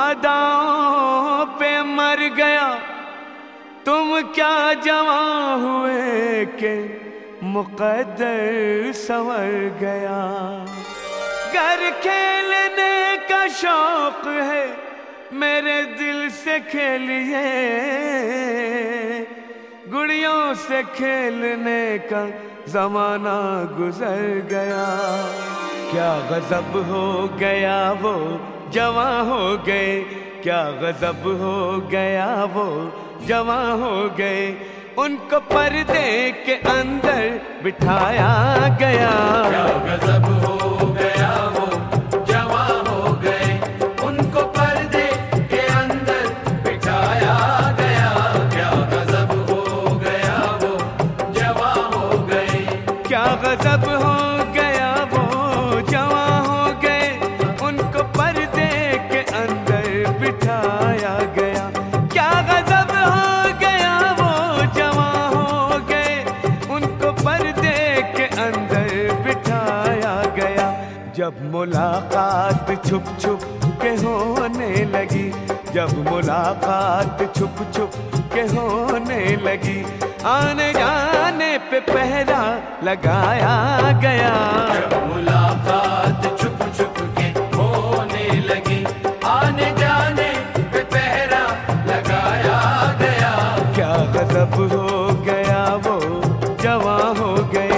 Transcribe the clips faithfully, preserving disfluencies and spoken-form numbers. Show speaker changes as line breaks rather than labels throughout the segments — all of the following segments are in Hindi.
अदाओं पे मर गया, तुम क्या जवां हुए के मुकद्दर संवर गया। घर खेलने का शौक है मेरे दिल से खेलिए, गुड़ियों से खेलने का जमाना गुजर गया। क्या गजब हो गया वो जवां हो गए, क्या गजब हो गया वो जवां हो गए। उनको पर्दे के अंदर बिठाया गया।
क्या गजब हो गया वो जवां हो गए, उनको पर्दे के अंदर बिठाया गया। क्या गजब हो गया वो जवां हो गए,
क्या गजब हो गया वो जवां हो गए। उनको पर्दे के अंदर बिठाया गया। क्या गजब हो गया वो जवां हो गए, उनको पर्दे के अंदर बिठाया गया। जब मुलाकात छुप छुप के होने लगी, जब मुलाकात छुप छुप के होने लगी, आने जाने पे पहरा लगाया गया।
जब मुलाकात छुप छुप के होने लगी, आने जाने पे पहरा लगाया गया।
क्या गजब हो गया वो जवां हो गए।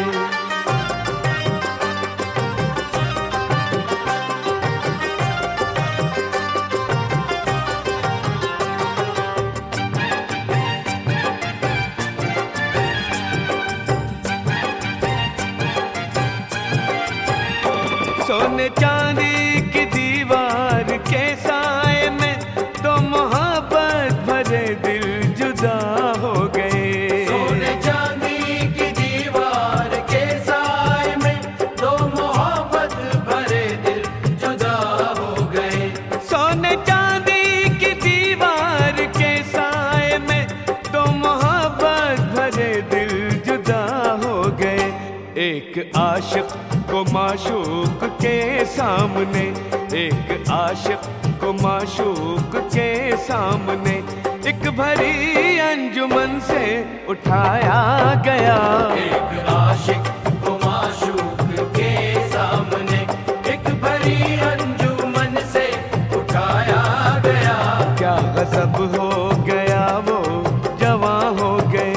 सोने चांदी की दीवार के साए में तो मोहब्बत भरे दिल जुदा हो गए।
सोने चांदी की दीवार के साए में दो मोहब्बत भरे दिल जुदा हो गए।
सोने चांदी की दीवार के साए में तो मोहब्बत भरे दिल जुदा हो गए। एक आशिक को माशूक के सामने, एक आशिक को माशूक के सामने, एक भरी अंजुमन से उठाया गया।
एक आशिक को माशूक के सामने, एक भरी अंजुमन से उठाया गया।
क्या गजब हो गया वो जवां हो गए।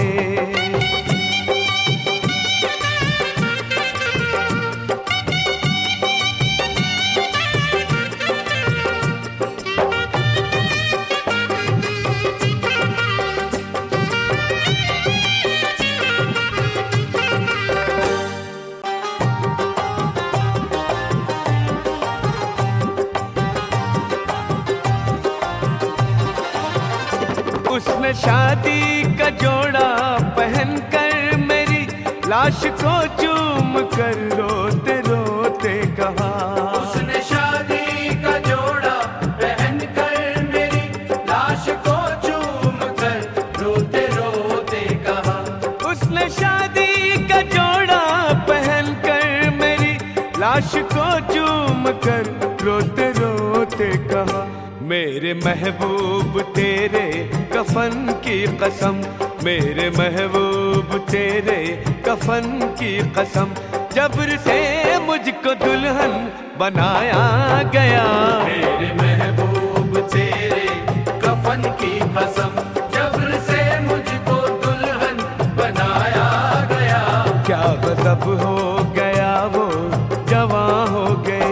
उसने शादी का जोड़ा पहनकर मेरी लाश को चूम कर रोते रोते कहा।
उसने शादी का जोड़ा पहनकर मेरी लाश को चूम कर रोते रोते कहा।
उसने शादी का जोड़ा पहनकर मेरी लाश को चूम कर रोते रोते कहा। मेरे महबूब तेरे कफन की कसम, मेरे महबूब तेरे कफन की कसम, जबर से मुझको दुल्हन बनाया गया।
मेरे महबूब तेरे कफन की कसम, जबर से मुझको दुल्हन बनाया गया।
क्या गजब हो गया वो जवां हो गए।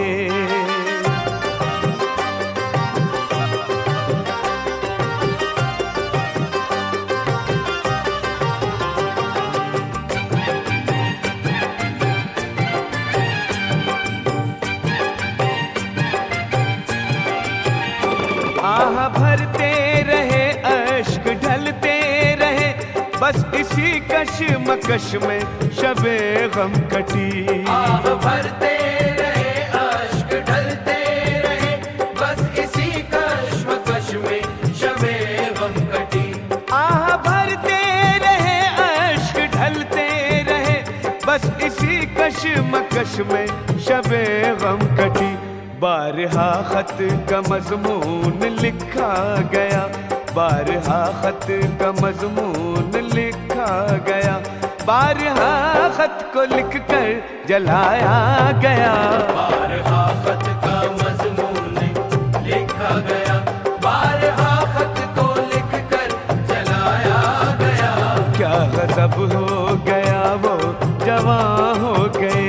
आह भरते रहे अश्क ढलते रहे, बस इसी कशमकश में शबे गम कटी।
आह भरते रहे अश्क ढलते रहे, बस इसी कशमकश में शबे गम कटी।
आह भरते रहे अश्क ढलते रहे, बस इसी कशमकश में शबे गम कटी। बारहा खत का मजमून लिखा गया, बारहा खत का मजमून लिखा गया, बारहा खत को लिख कर जलाया गया।
बारहा खत का मजमून लिखा गया, बारहा खत को लिख कर जलाया गया।
क्या गजब हो गया वो जवां हो गए।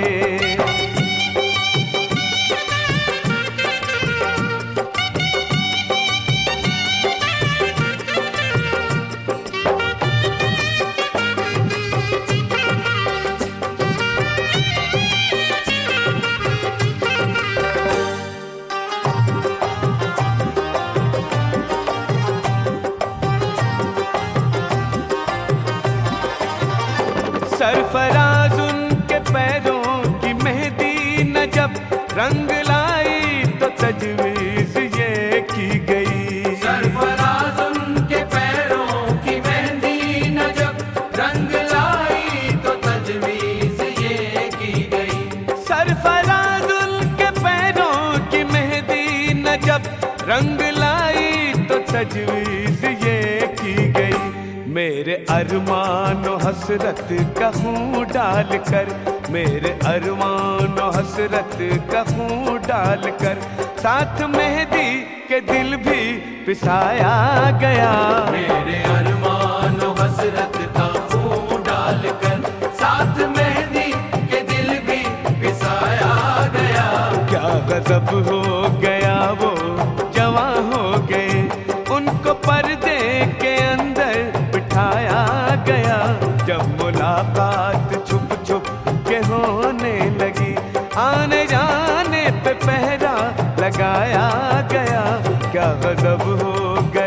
सरफराज उनके पैरों की मेहंदी न जब रंग लाई तो तजवीज ये की गई।
सरफराज उनके पैरों की मेहंदी न जब रंग लाई तो तजवीज ये की गई।
सरफराज उनके पैरों की मेहंदी न जब रंग लाई तो तजवीज ये की गई। मेरे अरमान और हसरत का खून डालकर, मेरे अरमान और हसरत का खून डालकर, साथ मेहंदी के दिल भी पिसाया गया।
मेरे अरमान और हसरत का खून डालकर, साथ मेहंदी के दिल भी पिसाया गया।
क्या गजब हो गया वो जवां हो गए, उनको पर्दे के अंदर बिठाया गया। जब मुलाकात छुप छुप के होने लगी, आने जाने पे पहरा लगाया गया। क्या गजब हो गया